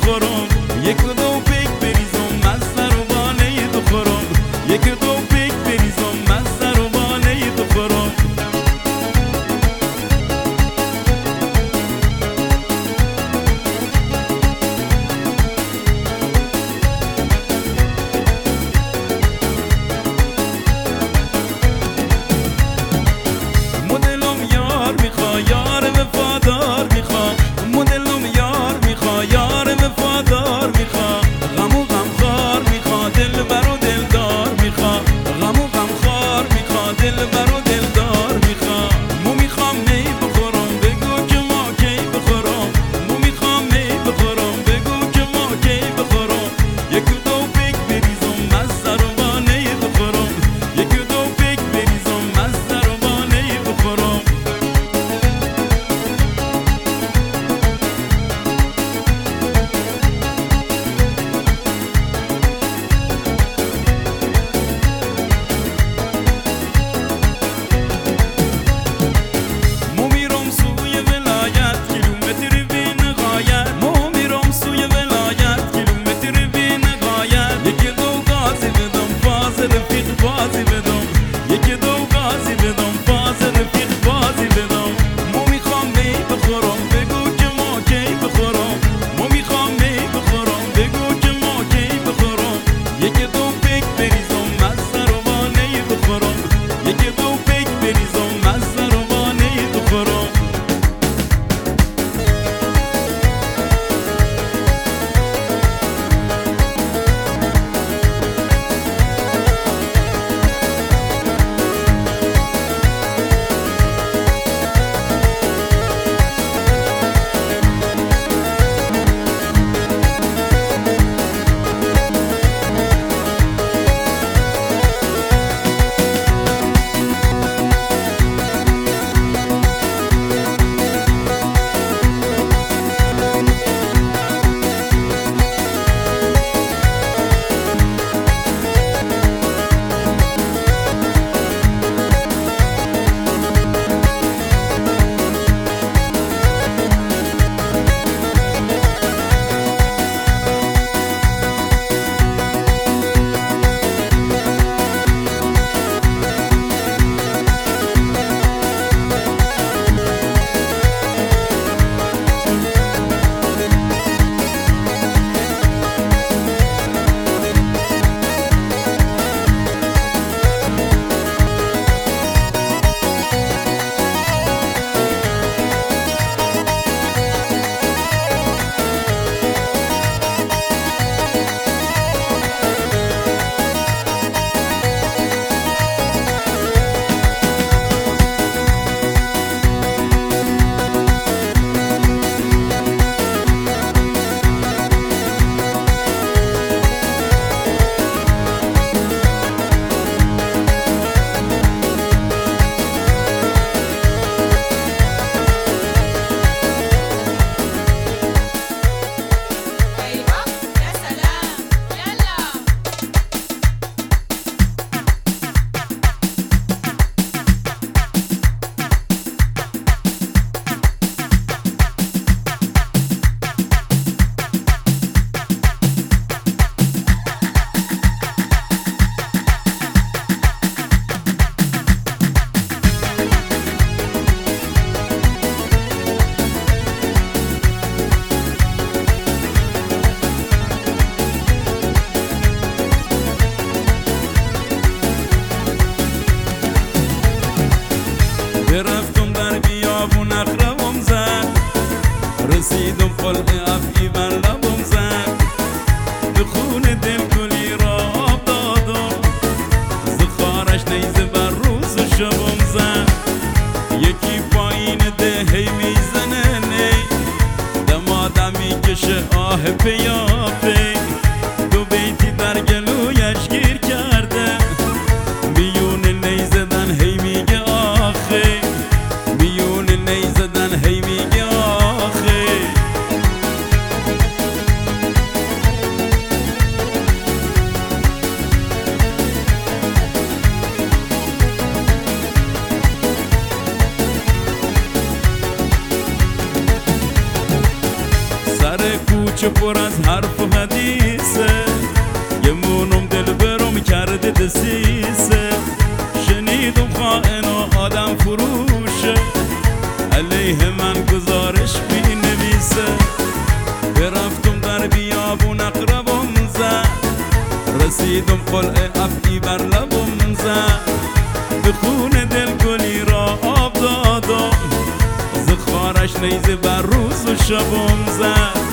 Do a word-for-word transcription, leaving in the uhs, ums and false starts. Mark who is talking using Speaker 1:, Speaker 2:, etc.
Speaker 1: بخورم، یک دو پیک بریزم مزه رو بانه بخورم، یک دو پیک بریزم مزه رو بانه بخورم. مدلم یار میخوا یار وفادار میخوا، مدلم یار میخوا یار وفادار میخوا، غم و غم خار میخوا دل بر و دلدار میخوا، غم و غم خار میخوا دل بر و دلدار میخوا. مو میخوام می بخورم بگو که ما کی بخورم، مو میخوام می بخورم بگو که ما کی بخورم، یک دو پیک بریزم مزه رو بانه بخورم، یک دو پیک بریزم مزه رو بانه بخورم. مو میرم سوی ولایت کیلومتر بی نهایت، مو میرم سوی ولایت کیلومتر بی نهایت. یکی دو گازی بدم فاز رفیق بازی بدم، یکی دو گازی بدم فاز رفیق بازی بدم. مو میخوام می بخورم بگو که ما کی بخورم، مو میخوام می بخورم بگو که ما کی بخورم، یکی دو پیک بریزم مزه رو بانه بخورم، یکی دو پیک بریزم مزه رو بانه بخورم. خائن و آدم فروشه علیه من گزارش بی نویسه برفتم در بیابون اقربم زد رسیدم قلعه افعی بر لبم زد به خون دل گلی را آب دادم ز خارش نیزه بر روز و شبم زد